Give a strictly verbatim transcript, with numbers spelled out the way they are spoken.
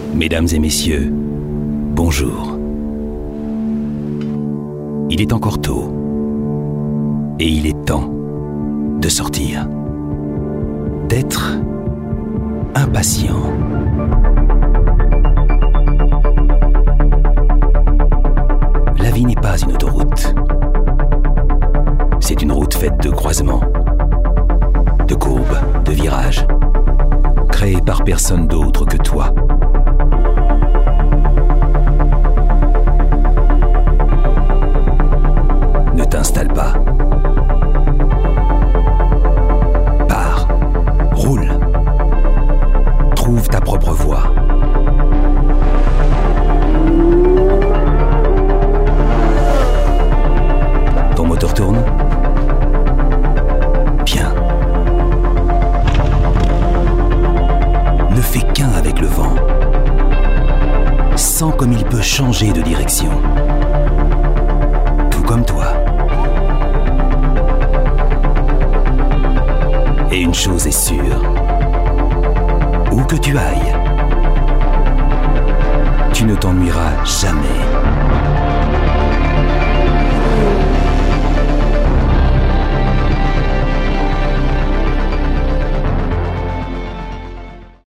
Mesdames et messieurs, bonjour. Il est encore tôt et il est temps de sortir, d'être impatient. La vie n'est pas une autoroute. C'est une route faite de croisements, de courbes, de virages, créée par personne d'autre que toi. Ne t'installe pas. Pars, roule. Trouve ta propre voie. Ton moteur tourne ? Bien. Ne fais qu'un avec le vent. Sens comme il peut changer de direction. Tout comme toi. Et une chose est sûre. Où que tu ailles, tu ne t'ennuieras jamais.